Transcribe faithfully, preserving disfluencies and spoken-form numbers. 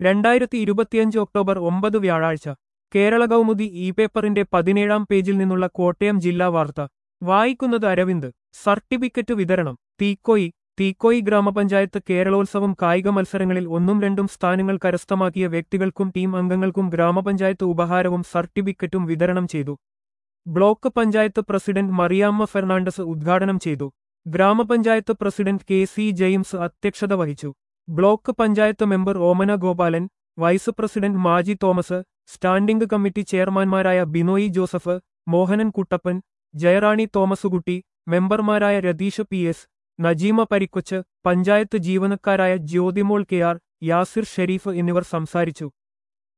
രണ്ടായിരത്തി ഇരുപത്തിയഞ്ച് ഒക്ടോബർ ഒമ്പത് വ്യാഴാഴ്ച കേരള കൗമുദി ഇ പേപ്പറിന്റെ പതിനേഴാം പേജിൽ നിന്നുള്ള കോട്ടയം ജില്ലാ വാർത്ത വായിക്കുന്നത് അരവിന്ദ്. സർട്ടിഫിക്കറ്റ് വിതരണം. തീക്കോയി തീക്കോയി ഗ്രാമപഞ്ചായത്ത് കേരളോത്സവം കായിക മത്സരങ്ങളിൽ ഒന്നും രണ്ടും സ്ഥാനങ്ങൾ കരസ്ഥമാക്കിയ വ്യക്തികൾക്കും ടീം അംഗങ്ങൾക്കും ഗ്രാമപഞ്ചായത്ത് ഉപഹാരവും സർട്ടിഫിക്കറ്റും വിതരണം ചെയ്തു. ബ്ലോക്ക് പഞ്ചായത്ത് പ്രസിഡന്റ് മറിയാമ്മ ഫെർണാണ്ടസ് ഉദ്ഘാടനം ചെയ്തു. ഗ്രാമപഞ്ചായത്ത് പ്രസിഡന്റ് കെ സി ജെയിംസ് അധ്യക്ഷത വഹിച്ചു. Block panchayat member Omana Gopalan, vice president Maji Thomas, standing committee ചെയർമാൻമാരായ ബിനോയി ജോസഫ്, മോഹനൻ കുട്ടപ്പൻ, ജയറാണി തോമസുകുട്ടി, മെമ്പർമാരായ രതീഷ് പി എസ്, നജീമ പരിക്കൊച്ച്, പഞ്ചായത്ത് ജീവനക്കാരായ ജ്യോതിമോൾ കെ ആർ, യാസിർ ഷെരീഫ് എന്നിവർ സംസാരിച്ചു.